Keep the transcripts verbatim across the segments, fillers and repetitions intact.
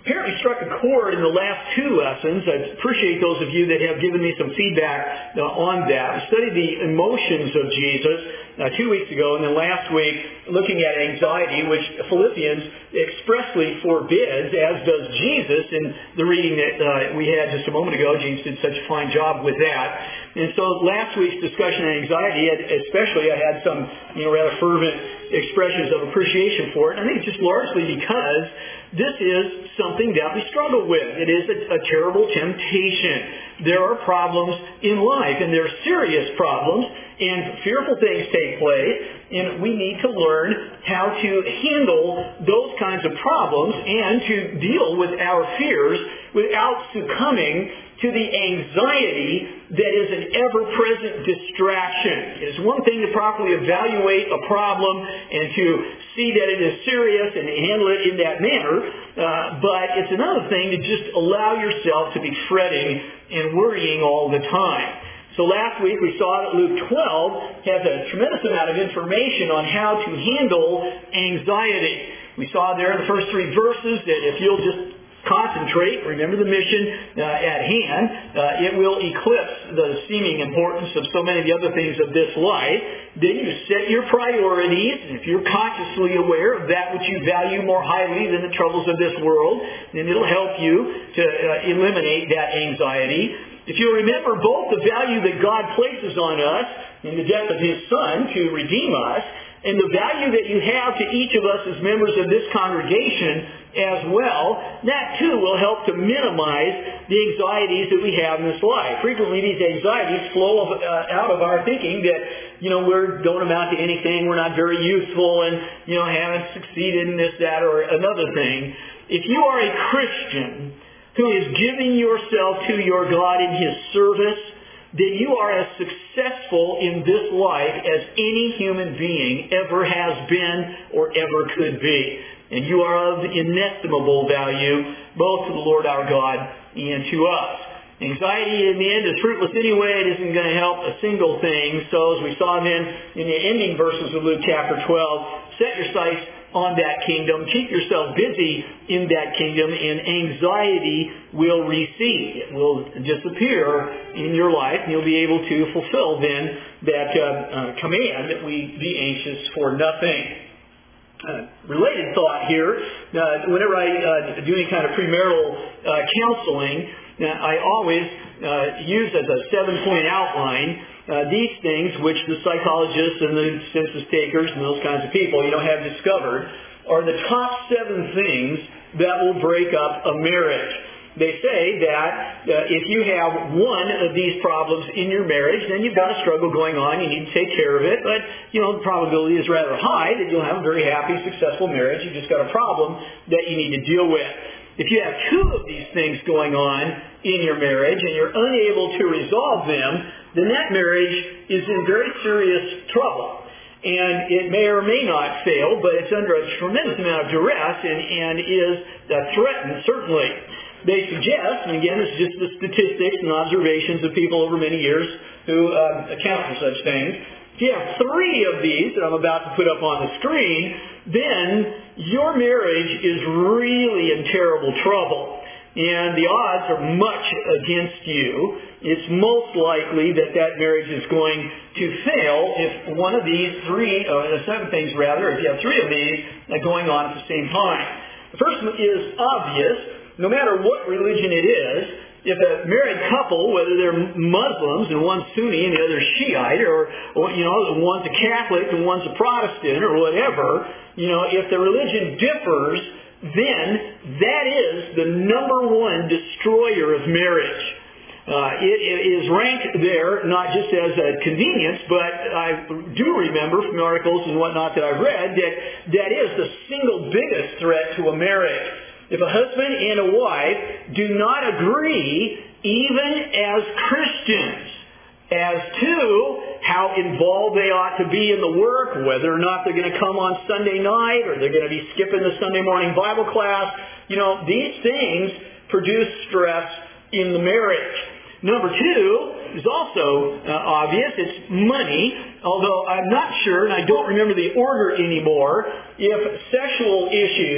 apparently struck a chord in the last two lessons. I appreciate those of you that have given me some feedback uh, on that. We studied the emotions of Jesus uh, two weeks ago, and then last week looking at anxiety, which Philippians expressly forbids, as does Jesus in the reading that uh, we had just a moment ago. Jesus did such a fine job with that. And so last week's discussion on anxiety, especially, I had some you know rather fervent expressions of appreciation for it. And I think it's just largely because this is something that we struggle with. It is a, a terrible temptation. There are problems in life, and there are serious problems, and fearful things take place, and we need to learn how to handle those kinds of problems and to deal with our fears without succumbing to the anxiety that is an ever-present distraction. It's one thing to properly evaluate a problem and to see that it is serious and handle it in that manner, uh, but it's another thing to just allow yourself to be fretting and worrying all the time. So last week we saw that Luke twelve has a tremendous amount of information on how to handle anxiety. We saw there in the first three verses that if you'll just concentrate, remember the mission uh, at hand, uh, it will eclipse the seeming importance of so many of the other things of this life. Then you set your priorities, and if you're consciously aware of that which you value more highly than the troubles of this world, then it'll help you to uh, eliminate that anxiety. If you remember both the value that God places on us in the death of His Son to redeem us, and the value that you have to each of us as members of this congregation as well, that too will help to minimize the anxieties that we have in this life. Frequently these anxieties flow of, uh, out of our thinking that, you know, we don't amount to anything, we're not very useful, and, you know, haven't succeeded in this, that, or another thing. If you are a Christian who is giving yourself to your God in His service, then you are as successful in this life as any human being ever has been or ever could be. And you are of inestimable value both to the Lord our God and to us. Anxiety in the end is fruitless anyway. It isn't going to help a single thing. So as we saw then in the ending verses of Luke chapter twelve, set your sights on that kingdom. Keep yourself busy in that kingdom, and anxiety will recede. It will disappear in your life, and you'll be able to fulfill then that uh, uh, command that we be anxious for nothing. Uh, related thought here, uh, whenever I uh, do any kind of premarital uh, counseling, uh, I always uh, use as a seven-point outline uh, these things which the psychologists and the census takers and those kinds of people, you know, have discovered are the top seven things that will break up a marriage. They say that uh, if you have one of these problems in your marriage, then you've got a struggle going on. You need to take care of it. But, you know, the probability is rather high that you'll have a very happy, successful marriage. You've just got a problem that you need to deal with. If you have two of these things going on in your marriage and you're unable to resolve them, then that marriage is in very serious trouble. And it may or may not fail, but it's under a tremendous amount of duress and, and is uh, threatened, certainly. They suggest, and again, it's just the statistics and observations of people over many years who uh, account for such things. If you have three of these that I'm about to put up on the screen, then your marriage is really in terrible trouble. And the odds are much against you. It's most likely that that marriage is going to fail if one of these three, uh, seven things rather, if you have three of these uh, going on at the same time. The first one is obvious. No matter what religion it is, if a married couple, whether they're Muslims and one's Sunni and the other's Shiite, or, or you know, one's a Catholic and one's a Protestant or whatever, you know, if the religion differs, then that is the number one destroyer of marriage. Uh, it, it is ranked there not just as a convenience, but I do remember from articles and whatnot that I've read that that is the single biggest threat to a marriage. If a husband and a wife do not agree, even as Christians, as to how involved they ought to be in the work, whether or not they're going to come on Sunday night or they're going to be skipping the Sunday morning Bible class, you know, these things produce stress in the marriage. Number two is also uh, obvious. It's money, although I'm not sure, and I don't remember the order anymore, if sexual issues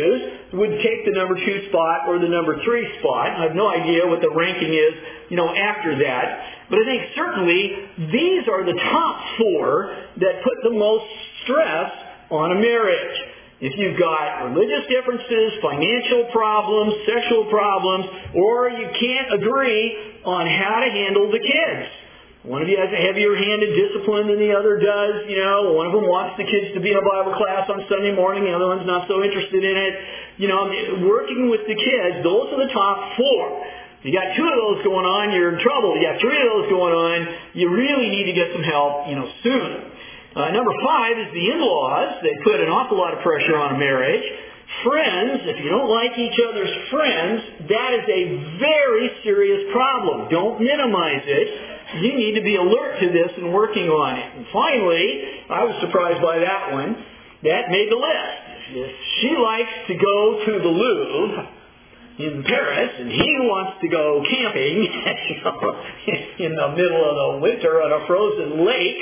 would take the number two spot or the number three spot. I have no idea what the ranking is, you know, after that. But I think certainly these are the top four that put the most stress on a marriage. If you've got religious differences, financial problems, sexual problems, or you can't agree on how to handle the kids. One of you has a heavier-handed discipline than the other does. You know, one of them wants the kids to be in a Bible class on Sunday morning. The other one's not so interested in it. You know, working with the kids, those are the top four. You got two of those going on, you're in trouble. You got three of those going on, you really need to get some help, you know, soon. Uh, number five is the in-laws. They put an awful lot of pressure on a marriage. Friends, if you don't like each other's friends, that is a very serious problem. Don't minimize it. You need to be alert to this and working on it. And finally, I was surprised by that one. That made the list. If she likes to go to the Louvre in Paris and he wants to go camping you know, in the middle of the winter on a frozen lake,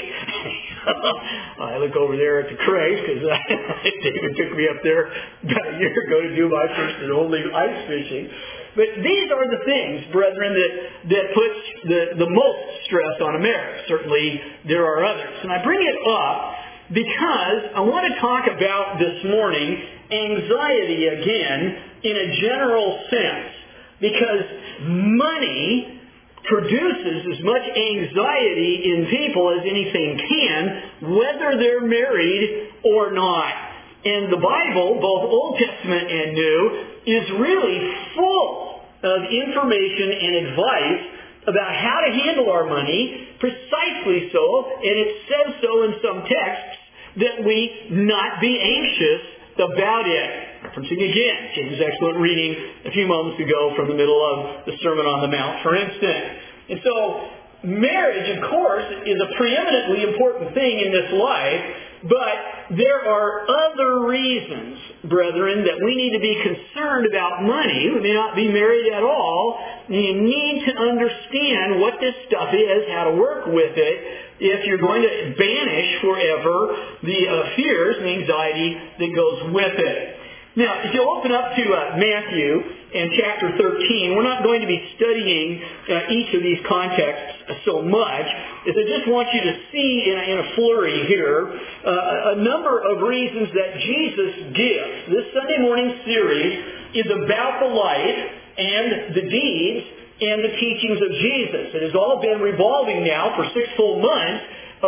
I look over there at the Craig because David took me up there about a year ago to do my first and only ice fishing. But these are the things, brethren, that, that puts the, the most stress on a marriage. Certainly there are others. And I bring it up because I want to talk about this morning anxiety again in a general sense. Because money produces as much anxiety in people as anything can, whether they're married or not. And the Bible, both Old Testament and New, is really full of information and advice about how to handle our money, precisely so, and it says so in some texts, that we not be anxious about it. Referencing again, James' excellent reading a few moments ago from the middle of the Sermon on the Mount, for instance. And so, marriage, of course, is a preeminently important thing in this life, but there are other reasons, brethren, that we need to be concerned about money. We may not be married at all. You need to understand what this stuff is, how to work with it, if you're going to banish forever the uh, fears and anxiety that goes with it. Now, if you'll open up to uh, Matthew and chapter thirteen, we're not going to be studying uh, each of these contexts so much, as I just want you to see in a, in a flurry here uh, a number of reasons that Jesus gives. This Sunday morning series is about the life and the deeds and the teachings of Jesus. It has all been revolving now for six full months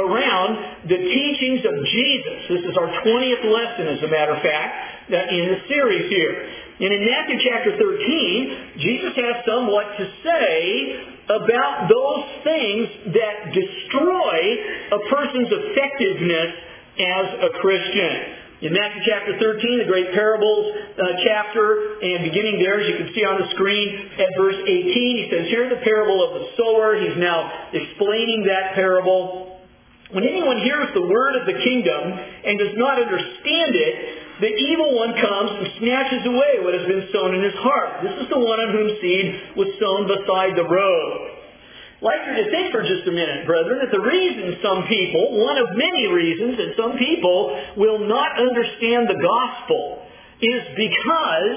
around the teachings of Jesus. This is our twentieth lesson, as a matter of fact, in the series here. And in Matthew chapter thirteen, Jesus has somewhat to say about those things that destroy a person's effectiveness as a Christian. In Matthew chapter thirteen, the great parables uh, chapter, and beginning there, as you can see on the screen, at verse eighteen, he says, "Here's the parable of the sower." He's now explaining that parable. "When anyone hears the word of the kingdom and does not understand it, the evil one comes and snatches away what has been sown in his heart. This is the one on whom seed was sown beside the road." I'd like you to think for just a minute, brethren, that the reason some people, one of many reasons that some people will not understand the gospel is because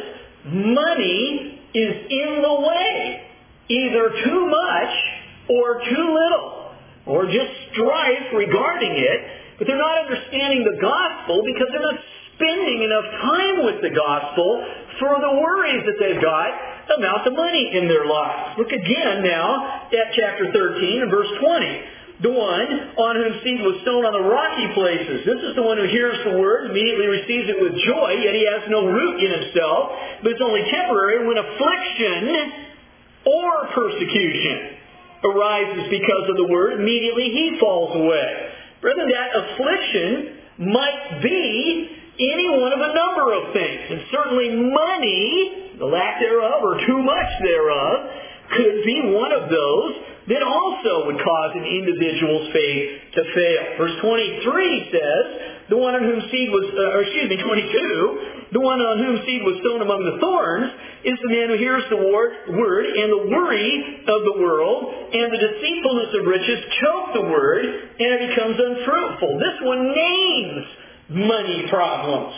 money is in the way. Either too much or too little, or just strife regarding it, but they're not understanding the gospel because they're not spending enough time with the gospel for the worries that they've got about the money in their lives. Look again now at chapter thirteen and verse twenty. "The one on whom seed was sown on the rocky places. This is the one who hears the word, immediately receives it with joy, yet he has no root in himself, but it's only temporary. When affliction or persecution arises because of the word, immediately he falls away." Brethren, that affliction might be any one of a number of things. And certainly money, the lack thereof or too much thereof, could be one of those that also would cause an individual's faith to fail. Verse twenty-three says, "The one on whom seed was, uh, or excuse me, twenty-two, the one on whom seed was sown among the thorns is the man who hears the word, word and the worry of the world and the deceitfulness of riches choke the word and it becomes unfruitful." This one names money problems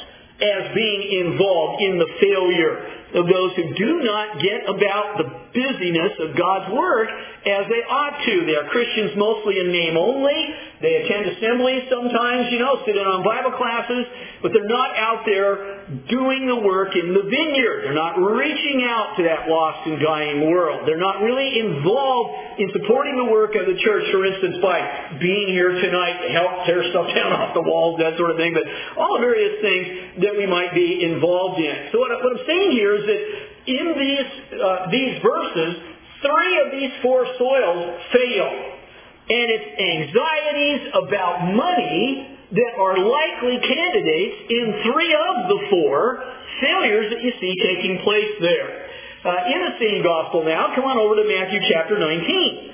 as being involved in the failure of those who do not get about the busyness of God's work as they ought to. They are Christians mostly in name only. They attend assemblies sometimes, you know, sit in on Bible classes, but they're not out there doing the work in the vineyard. They're not reaching out to that lost and dying world. They're not really involved in supporting the work of the church, for instance, by being here tonight to help tear stuff down off the walls, that sort of thing, but all the various things that we might be involved in. So what I'm saying here is that in these uh, these verses, three of these four soils fail. And it's anxieties about money that are likely candidates in three of the four failures that you see taking place there. Uh, in the same gospel now, come on over to Matthew chapter nineteen.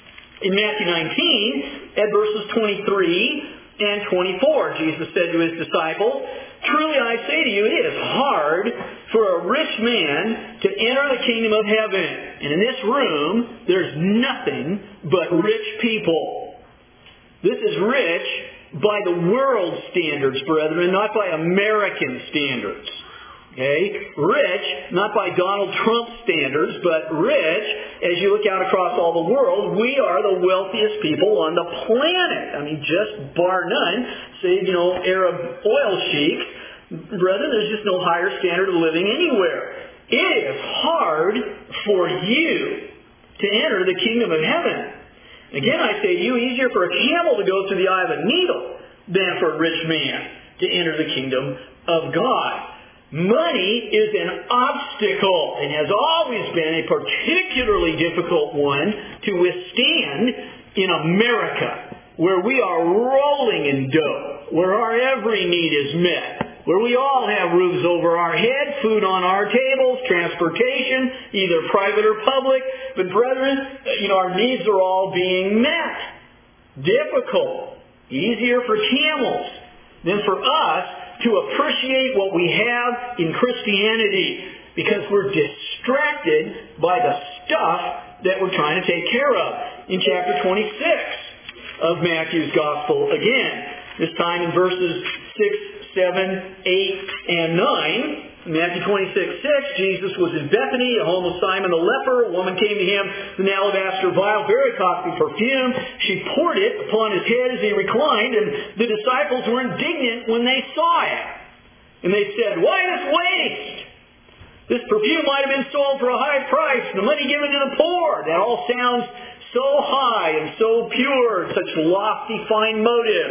In Matthew nineteen, at verses twenty-three and twenty-four, Jesus said to His disciples, "Truly I say to you, it is hard for a rich man to enter the kingdom of heaven." And in this room, there's nothing but rich people. This is rich by the world's standards, brethren, not by American standards. Okay? Rich, not by Donald Trump standards, but rich, as you look out across all the world, we are the wealthiest people on the planet. I mean, just bar none. Say, you know, Arab oil sheiks. Brethren, there's just no higher standard of living anywhere. It is hard for you to enter the kingdom of heaven. Again, I say to you, easier for a camel to go through the eye of a needle than for a rich man to enter the kingdom of God. Money is an obstacle and has always been a particularly difficult one to withstand in America, where we are rolling in dough, where our every need is met, where we all have roofs over our head, food on our tables, transportation, either private or public. But brethren, you know, our needs are all being met. Difficult. Easier for camels than for us to appreciate what we have in Christianity, because we're distracted by the stuff that we're trying to take care of. In chapter twenty-six of Matthew's Gospel, again, this time in verses six, seven, eight, and nine, Matthew twenty-six, six, Jesus was in Bethany, a home of Simon the leper. A woman came to him with an alabaster vial, very costly perfume. She poured it upon his head as he reclined, and the disciples were indignant when they saw it. And they said, "Why this waste? This perfume might have been sold for a high price, and the money given to the poor." That all sounds so high and so pure, such lofty, fine motives.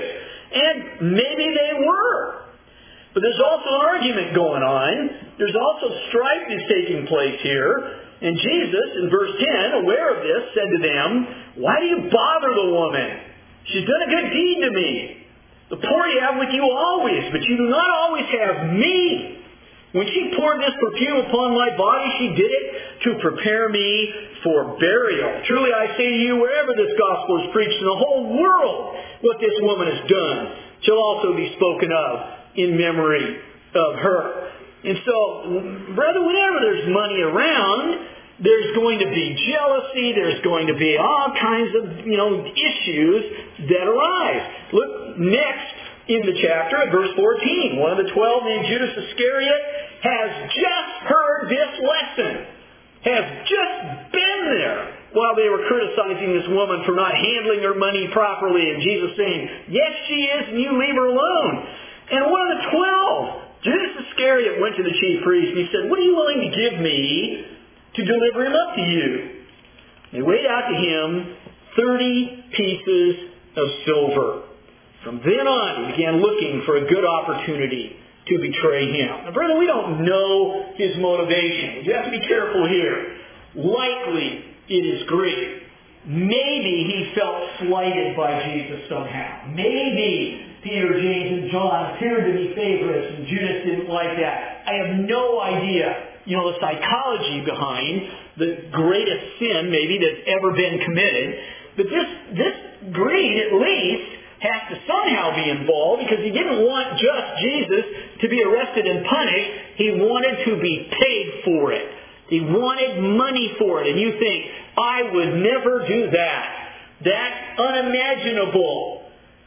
And maybe they were. But there's also an argument going on. There's also strife that's taking place here. And Jesus, in verse ten, aware of this, said to them, "Why do you bother the woman? She's done a good deed to me. The poor you have with you always, but you do not always have me. When she poured this perfume upon my body, she did it to prepare me for burial. Truly I say to you, wherever this gospel is preached in the whole world, what this woman has done shall also be spoken of in memory of her." And so, brother, whenever there's money around, there's going to be jealousy, there's going to be all kinds of, you know, issues that arise. Look next in the chapter at verse fourteen. One of the twelve, named Judas Iscariot, has just heard this lesson, has just been there while they were criticizing this woman for not handling her money properly, and Jesus saying, "Yes, she is, and you leave her alone." And one of the twelve, Judas Iscariot, went to the chief priest and he said, "What are you willing to give me to deliver him up to you?" They weighed out to him thirty pieces of silver. From then on, he began looking for a good opportunity to betray him. Now, brother, we don't know his motivation. You have to be careful here. Likely it is greed. Maybe he felt slighted by Jesus somehow. Maybe Peter, James, and John appeared to be favorites and Judas didn't like that. I have no idea, you know, the psychology behind the greatest sin maybe that's ever been committed. But this, this greed, at least, has to somehow be involved, because he didn't want just Jesus to be arrested and punished. He wanted to be paid for it. He wanted money for it. And you think, I would never do that. That's unimaginable.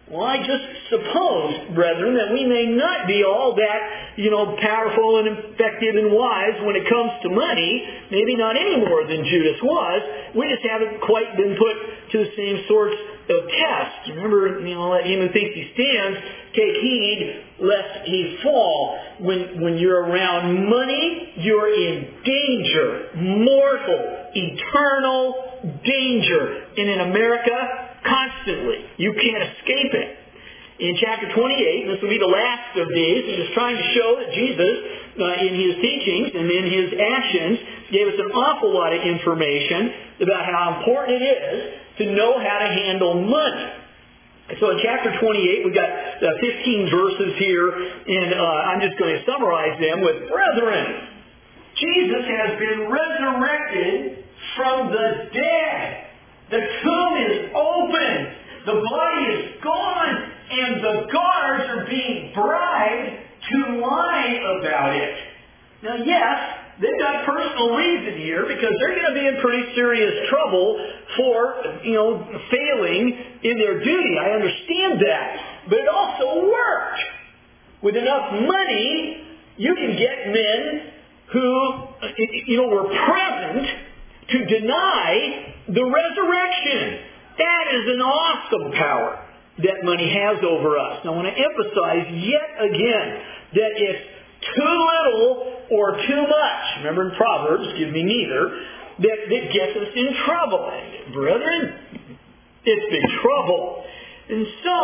Well, I just suppose, brethren, that we may not be all that, you know, powerful and effective and wise when it comes to money. Maybe not any more than Judas was. We just haven't quite been put to the same sorts of tests. Remember, you know, let him who thinks he stands take heed lest he fall. When, when you're around money, you're in danger. Mortal, eternal danger. And in America, constantly. You can't escape it. In chapter twenty-eight, this will be the last of these, he's just trying to show that Jesus, uh, in his teachings and in his actions, gave us an awful lot of information about how important it is to know how to handle money. So in chapter twenty-eight, we've got uh, fifteen verses here, and uh, I'm just going to summarize them with, Brethren, Jesus has been resurrected from the dead. The tomb is open. The body is gone. And the guards are being bribed to lie about it. Now, yes, they've got personal reason here because they're going to be in pretty serious trouble for, you know, failing in their duty. I understand that. But it also worked. With enough money, you can get men who, you know, were present to deny the resurrection. That is an awesome power that money has over us. Now I want to emphasize yet again that it's too little or too much. Remember in Proverbs, give me neither, that, that gets us in trouble. Brethren, it's big trouble. And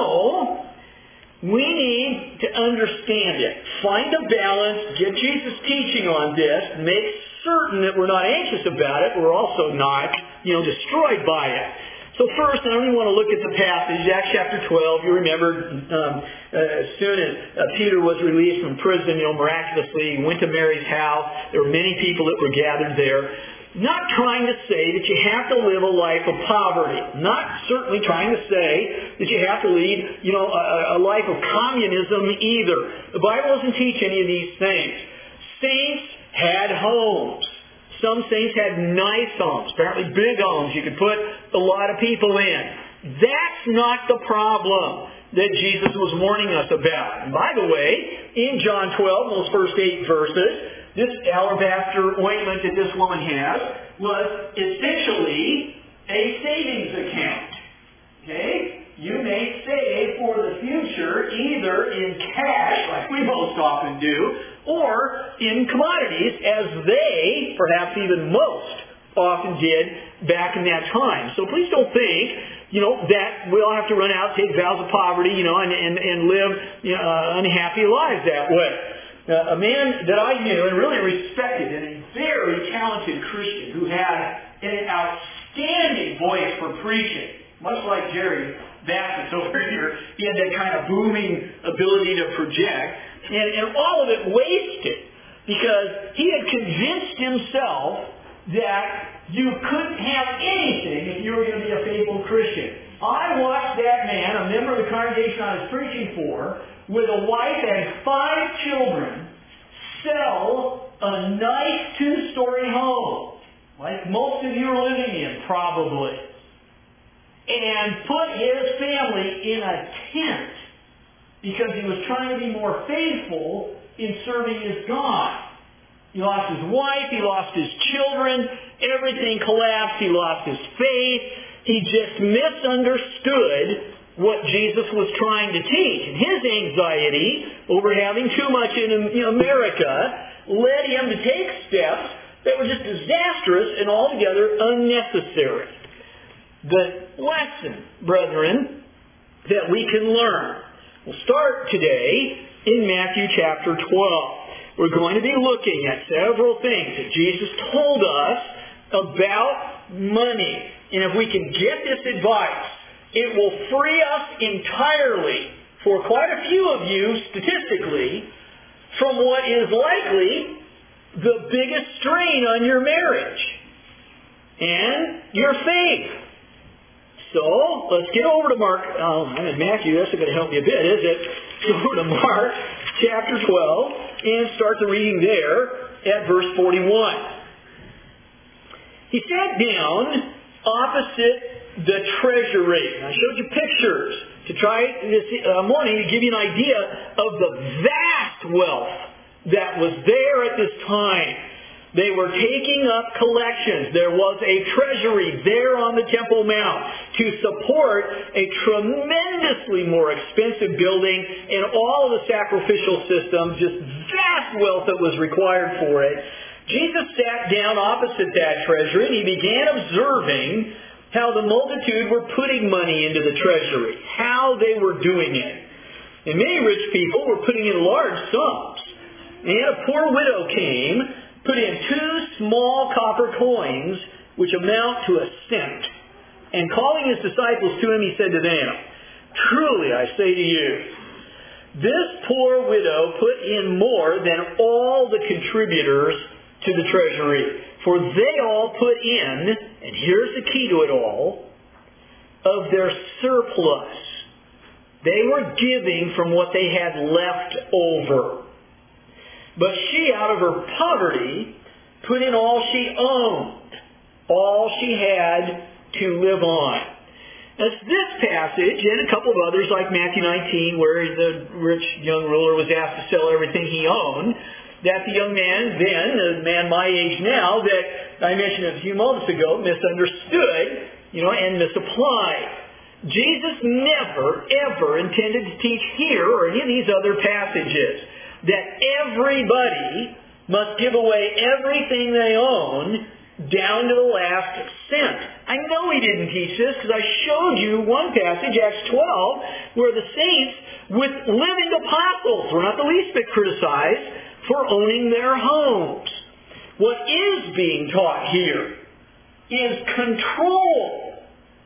so, we need to understand it. Find a balance, get Jesus' teaching on this, make certain that we're not anxious about it, we're also not, you know, destroyed by it. So first, I only want to look at the passage, Acts chapter twelve. You remember, um, uh, as soon as uh, Peter was released from prison, you know, miraculously, he went to Mary's house. There were many people that were gathered there. Not trying to say that you have to live a life of poverty. Not certainly trying to say that you have to lead, you know, a, a life of communism either. The Bible doesn't teach any of these things. Saints had homes. Some saints had nice homes, apparently big homes you could put a lot of people in. That's not the problem that Jesus was warning us about. And by the way, in John twelve, those first eight verses, this alabaster ointment that this woman has was essentially a savings account. Okay? You may save for the future either in cash, like we most often do, or in commodities, as they, perhaps even most, often did back in that time. So please don't think, you know, that we all have to run out, take vows of poverty, you know, and, and, and live you know, uh, unhappy lives that way. Uh, a man that I knew and really respected, and a very talented Christian who had an outstanding voice for preaching, much like Jerry Bassett over here. He had that kind of booming ability to project. And, and all of it wasted because he had convinced himself that you couldn't have anything if you were going to be a faithful Christian. I watched that man, a member of the congregation I was preaching for, with a wife and five children, sell a nice two-story home, like most of you are living in, probably, and put his family in a tent because he was trying to be more faithful in serving his God. He lost his wife, he lost his children, everything collapsed, he lost his faith. He just misunderstood what Jesus was trying to teach. And his anxiety over having too much in America led him to take steps that were just disastrous and altogether unnecessary. The lesson, brethren, that we can learn. We'll start today in Matthew chapter twelve. We're going to be looking at several things that Jesus told us about money. And if we can get this advice, it will free us entirely, for quite a few of you statistically, from what is likely the biggest strain on your marriage and your faith. So, let's get over to Mark. Oh, I'm in Matthew. That's not going to help me a bit, is it? Go over to Mark chapter twelve and start the reading there at verse forty-one. He sat down opposite the treasury. I showed you pictures to try this uh, morning to give you an idea of the vast wealth that was there at this time. They were taking up collections. There was a treasury there on the Temple Mount to support a tremendously more expensive building and all of the sacrificial systems, just vast wealth that was required for it. Jesus sat down opposite that treasury and he began observing how the multitude were putting money into the treasury, how they were doing it. And many rich people were putting in large sums. And a poor widow came, put in two small copper coins, which amount to a cent. And calling his disciples to him, he said to them, "Truly I say to you, this poor widow put in more than all the contributors to the treasury. For they all put in," and here's the key to it all, "of their surplus." They were giving from what they had left over. But she, out of her poverty, put in all she owned, all she had to live on. That's this passage and a couple of others like Matthew nineteen, where the rich young ruler was asked to sell everything he owned, that the young man then, the man my age now, that I mentioned a few moments ago, misunderstood, you know, and misapplied. Jesus never, ever intended to teach here or any of these other passages that everybody must give away everything they own down to the last cent. I know he didn't teach this because I showed you one passage, Acts twelve, where the saints with living apostles were not the least bit criticized for owning their homes. What is being taught here is control,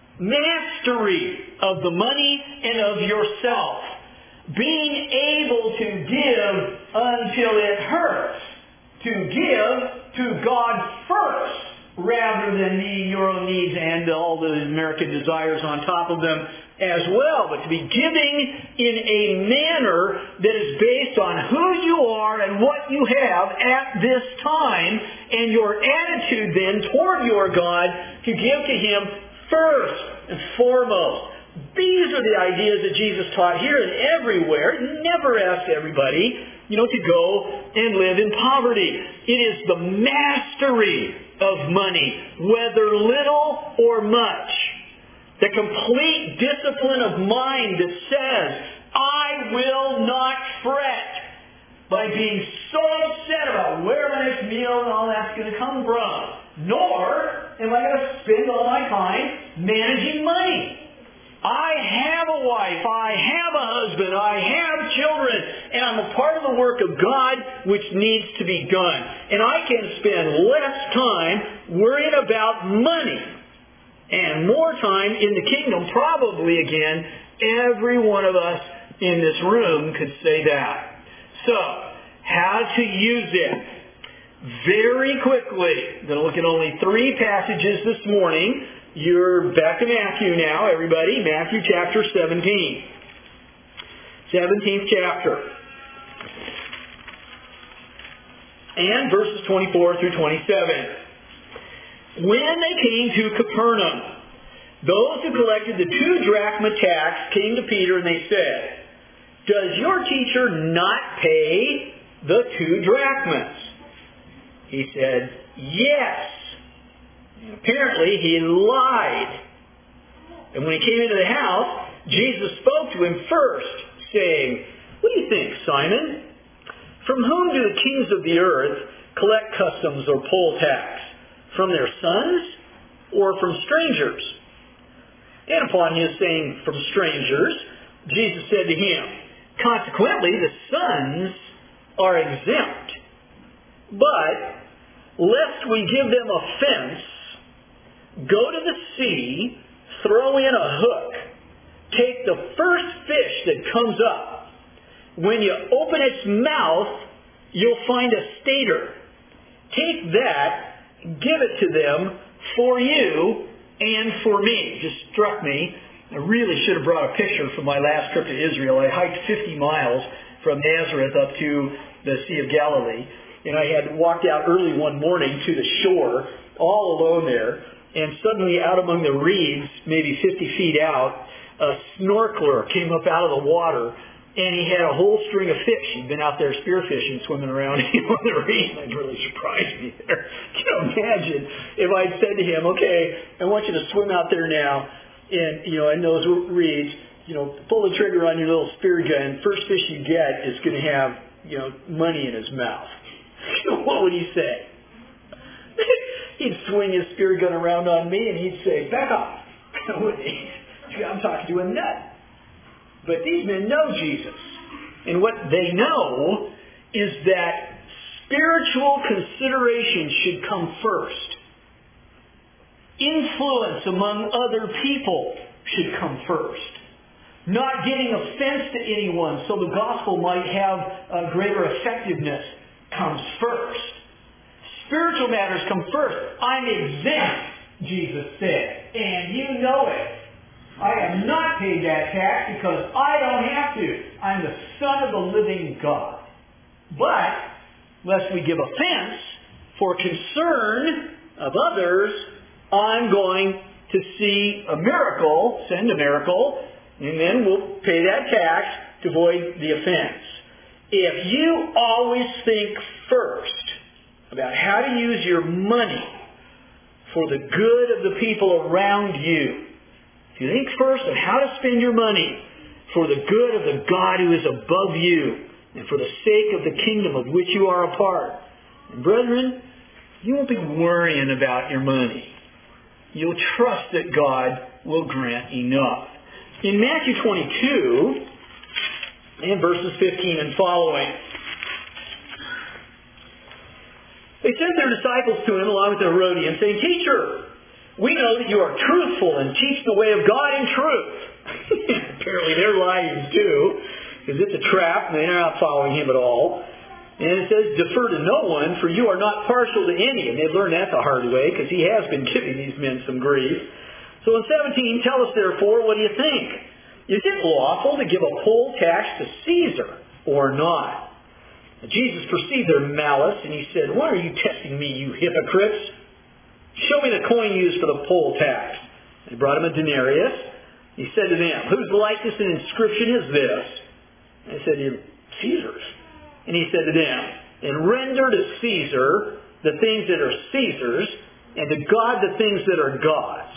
mastery of the money and of yourself. Being able to give until it hurts. To give to God first rather than meeting your own needs and all the American desires on top of them as well. But to be giving in a manner that is based on who you are and what you have at this time and your attitude then toward your God to give to Him first and foremost. These are the ideas that Jesus taught here and everywhere. He never asked everybody, you know, to go and live in poverty. It is the mastery of money, whether little or much. The complete discipline of mind that says, I will not fret by being so upset about where my next meal and all that's going to come from. Nor am I going to spend all my time managing money. I have a wife, I have a husband, I have children, and I'm a part of the work of God which needs to be done. And I can spend less time worrying about money and more time in the kingdom. Probably, again, every one of us in this room could say that. So, how to use it? Very quickly, I'm going to look at only three passages this morning. You're back to Matthew now, everybody. Matthew chapter seventeen. seventeenth chapter. And verses twenty-four through twenty-seven. When they came to Capernaum, those who collected the two drachma tax came to Peter and they said, "Does your teacher not pay the two drachmas?" He said, "Yes." And apparently he lied. And when he came into the house, Jesus spoke to him first, saying, "What do you think, Simon? From whom do the kings of the earth collect customs or poll tax? From their sons or from strangers?" And upon his saying, "From strangers," Jesus said to him, "Consequently, the sons are exempt. But lest we give them offense, go to the sea, throw in a hook, take the first fish that comes up. When you open its mouth, you'll find a stater. Take that, give it to them for you and for me." It just struck me. I really should have brought a picture from my last trip to Israel. I hiked fifty miles from Nazareth up to the Sea of Galilee. And I had walked out early one morning to the shore, all alone there. and suddenly out among the reeds, maybe fifty feet out, a snorkeler came up out of the water, and he had a whole string of fish. He'd been out there spearfishing, swimming around on the reeds. That really surprised me there. Can you imagine if I'd said to him, okay, I want you to swim out there now, and, you know, in those reeds, you know, pull the trigger on your little spear gun. First fish you get is going to have, you know, money in his mouth. What would he say? He'd swing his spear gun around on me, and he'd say, back off. I'm talking to a nut. But these men know Jesus. And what they know is that spiritual considerations should come first. Influence among other people should come first. Not giving offense to anyone so the gospel might have a greater effectiveness comes first. Spiritual matters come first. I'm exempt, Jesus said, and you know it. I have not paid that tax because I don't have to. I'm the Son of the living God. But, lest we give offense for concern of others, I'm going to see a miracle, send a miracle, and then we'll pay that tax to avoid the offense. If you always think first about how to use your money for the good of the people around you, if you think first of how to spend your money for the good of the God who is above you and for the sake of the kingdom of which you are a part, and brethren, you won't be worrying about your money. You'll trust that God will grant enough. In Matthew twenty-two, in verses fifteen and following, they sent their disciples to him along with the Herodians, saying, Teacher, we know that you are truthful and teach the way of God in truth. Apparently they're lying too, because it's a trap and they're not following him at all. And it says, defer to no one, for you are not partial to any. And they learned that the hard way, because he has been giving these men some grief. So in seventeen, tell us therefore, what do you think? Is it lawful to give a poll tax to Caesar or not? Jesus perceived their malice, and he said, Why are you testing me, you hypocrites? Show me the coin used for the poll tax. They brought him a denarius. He said to them, Whose likeness and inscription is this? And they said, Caesar's. And he said to them, And render to Caesar the things that are Caesar's, and to God the things that are God's.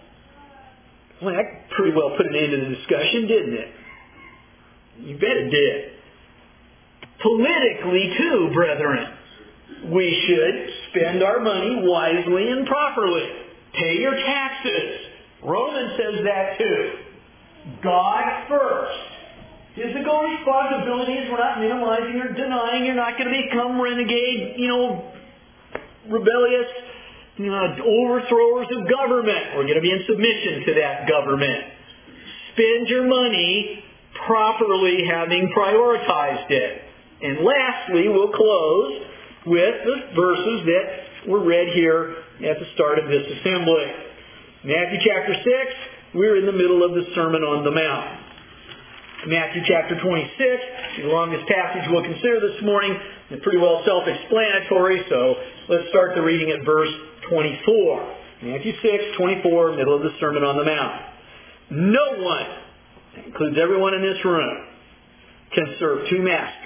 Well, that pretty well put an end to the discussion, didn't it? You bet it did. Politically, too, brethren, we should spend our money wisely and properly. Pay your taxes. Romans says that too. God first. Physical responsibilities, we're not minimizing or denying. You're not going to become renegade, you know, rebellious, you know, overthrowers of government. We're going to be in submission to that government. Spend your money properly, having prioritized it. And lastly, we'll close with the verses that were read here at the start of this assembly. Matthew chapter six, we're in the middle of the Sermon on the Mount. Matthew chapter twenty-six, the longest passage we'll consider this morning, and pretty well self-explanatory, so let's start the reading at verse twenty-four. Matthew six, twenty-four, middle of the Sermon on the Mount. No one, that includes everyone in this room, can serve two masters.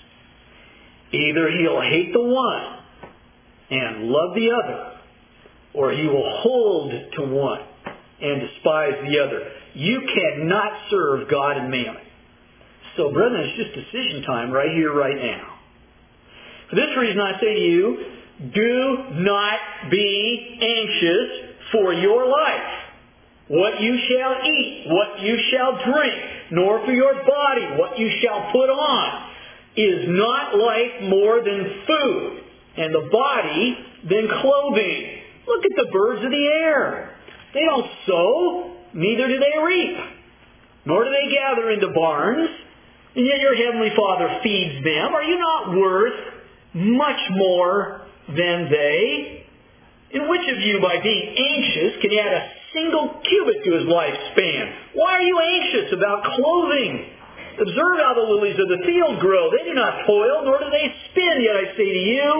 Either he'll hate the one and love the other, or he will hold to one and despise the other. You cannot serve God and mammon. So, brethren, it's just decision time right here, right now. For this reason I say to you, do not be anxious for your life, what you shall eat, what you shall drink, nor for your body, what you shall put on. Is not life more than food, and the body than clothing? Look at the birds of the air. They don't sow, neither do they reap, nor do they gather into barns, and yet your heavenly Father feeds them. Are you not worth much more than they? And which of you, by being anxious, can add a single cubit to his lifespan? Why are you anxious about clothing? Observe how the lilies of the field grow. They do not toil, nor do they spin. Yet I say to you,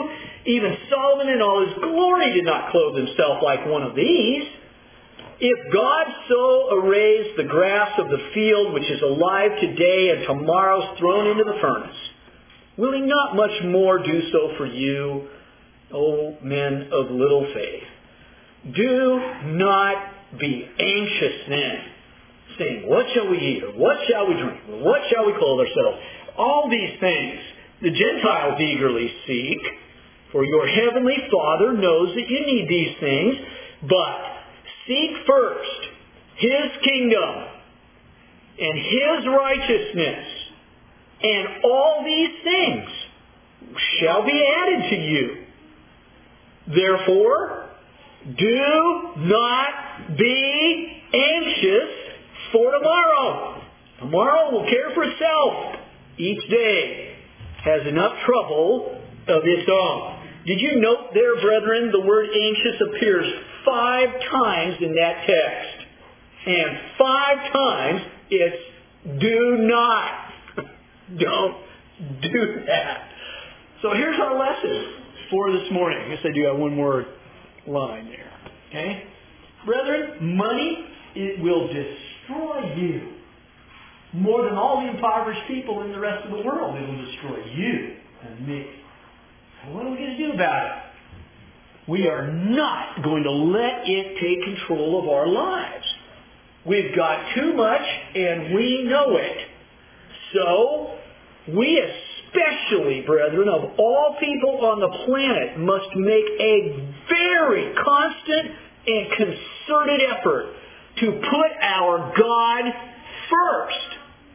Even Solomon in all his glory did not clothe himself like one of these. If God so arrays the grass of the field, which is alive today and tomorrow is thrown into the furnace, will He not much more do so for you, O men of little faith? Do not be anxious then, saying, what shall we eat, or what shall we drink, or what shall we clothe ourselves? All these things the Gentiles eagerly seek, for your heavenly Father knows that you need these things. But seek first His kingdom and His righteousness, and all these things shall be added to you. Therefore, do not be anxious for tomorrow. Tomorrow will care for itself. Each day has enough trouble of its own. Did you note there, brethren, the word anxious appears five times in that text. And five times it's do not. Don't do that. So here's our lesson for this morning. I guess I do have one more line there. Okay? Brethren, money, it will destroy you. More than all the impoverished people in the rest of the world, it will destroy you and me. So what are we going to do about it? We are not going to let it take control of our lives. We've got too much and we know it. So, we especially, brethren, of all people on the planet, must make a very constant and concerted effort to put our God first.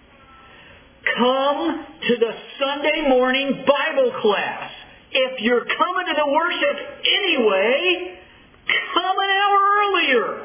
Come to the Sunday morning Bible class. If you're coming to the worship anyway, come an hour earlier.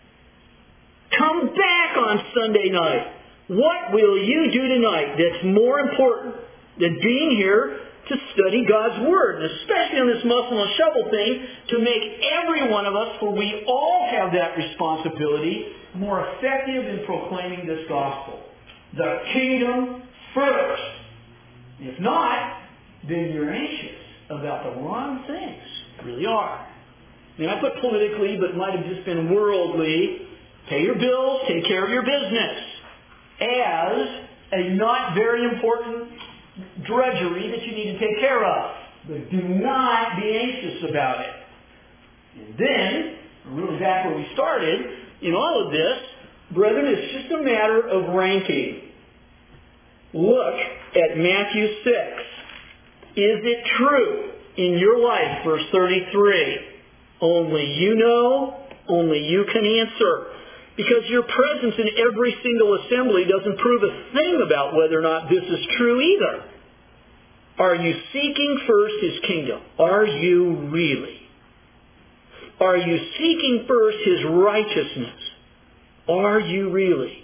Come back on Sunday night. What will you do tonight that's more important than being here to study God's Word, and especially on this muscle and shovel thing, to make every one of us, for we all have that responsibility, more effective in proclaiming this gospel. The kingdom first. If not, then you're anxious about the wrong things. You really are. Now, I put politically, but it might have just been worldly. Pay your bills, take care of your business, as a not very important drudgery that you need to take care of. But do not be anxious about it. And then, really back where we started, in all of this, brethren, it's just a matter of ranking. Look at Matthew six. Is it true in your life, verse thirty-three? Only you know, only you can answer. Because your presence in every single assembly doesn't prove a thing about whether or not this is true either. Are you seeking first His kingdom? Are you really? Are you seeking first His righteousness? Are you really?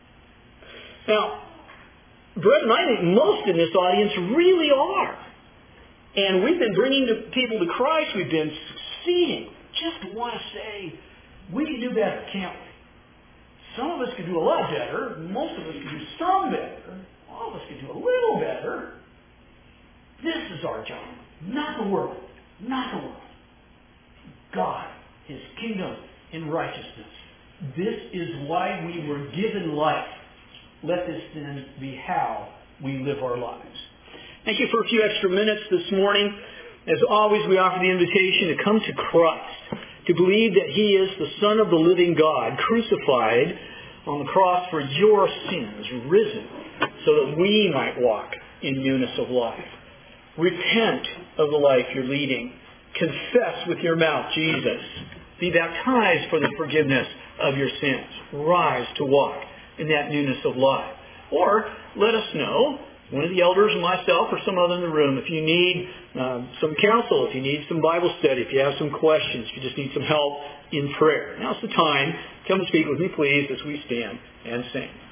Now, brethren, I think most in this audience really are. And we've been bringing the people to Christ. We've been succeeding. Just want to say, we can do better, can't we? Some of us could do a lot better. Most of us could do some better. All of us could do a little better. This is our job. Not the world. Not the world. God, His kingdom and righteousness. This is why we were given life. Let this then be how we live our lives. Thank you for a few extra minutes this morning. As always, we offer the invitation to come to Christ, to believe that He is the Son of the living God, crucified on the cross for your sins, risen, so that we might walk in newness of life. Repent of the life you're leading. Confess with your mouth Jesus. Be baptized for the forgiveness of your sins. Rise to walk in that newness of life. Or let us know, one of the elders or myself or some other in the room, if you need um, some counsel, if you need some Bible study, if you have some questions, if you just need some help in prayer. Now's the time. Come and speak with me, please, as we stand and sing.